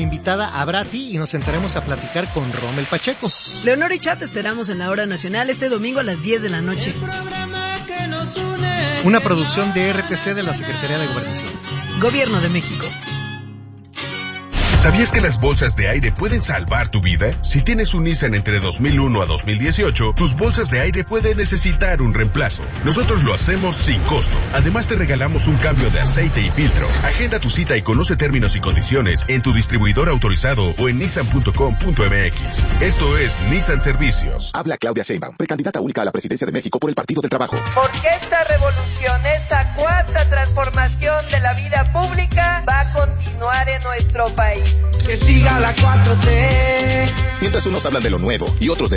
invitada a Brati y nos sentaremos a platicar con Rommel Pacheco. Leonor y Chat, te esperamos en la Hora Nacional este domingo a las 10 de la noche. Una producción de RTC de la Secretaría de Gobernación. Gobierno de México. ¿Sabías que las bolsas de aire pueden salvar tu vida? Si tienes un Nissan entre 2001 a 2018, tus bolsas de aire pueden necesitar un reemplazo. Nosotros lo hacemos sin costo. Además, te regalamos un cambio de aceite y filtro. Agenda tu cita y conoce términos y condiciones en tu distribuidor autorizado o en nissan.com.mx. Esto es Nissan Servicios. Habla Claudia Sheinbaum, precandidata única a la presidencia de México por el Partido del Trabajo. Porque esta revolución, esta cuarta transformación de la vida pública va a continuar en nuestro país. Que siga la 4T. Mientras unos hablan de lo nuevo y otros de